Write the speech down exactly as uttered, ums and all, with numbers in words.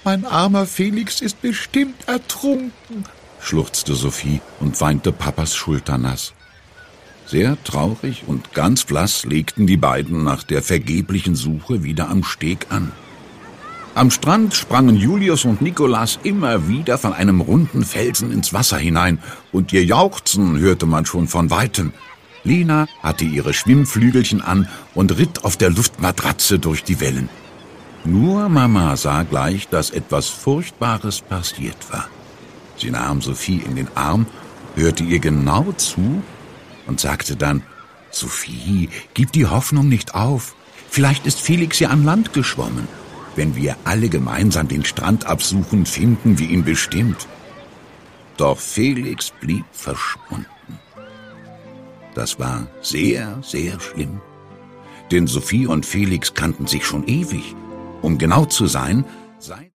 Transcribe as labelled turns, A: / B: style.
A: Mein armer Felix ist bestimmt ertrunken«, schluchzte Sophie und weinte Papas schulternass. Sehr traurig und ganz blass legten die beiden nach der vergeblichen Suche wieder am Steg an. Am Strand sprangen Julius und Nikolas immer wieder von einem runden Felsen ins Wasser hinein, und ihr Jauchzen hörte man schon von Weitem. Lena hatte ihre Schwimmflügelchen an und ritt auf der Luftmatratze durch die Wellen. Nur Mama sah gleich, dass etwas Furchtbares passiert war. Sie nahm Sophie in den Arm, hörte ihr genau zu und sagte dann: »Sophie, gib die Hoffnung nicht auf. Vielleicht ist Felix ja an Land geschwommen. Wenn wir alle gemeinsam den Strand absuchen, finden wir ihn bestimmt.« Doch Felix blieb verschwunden. Das war sehr, sehr schlimm. Denn Sophie und Felix kannten sich schon ewig. Um genau zu sein, seit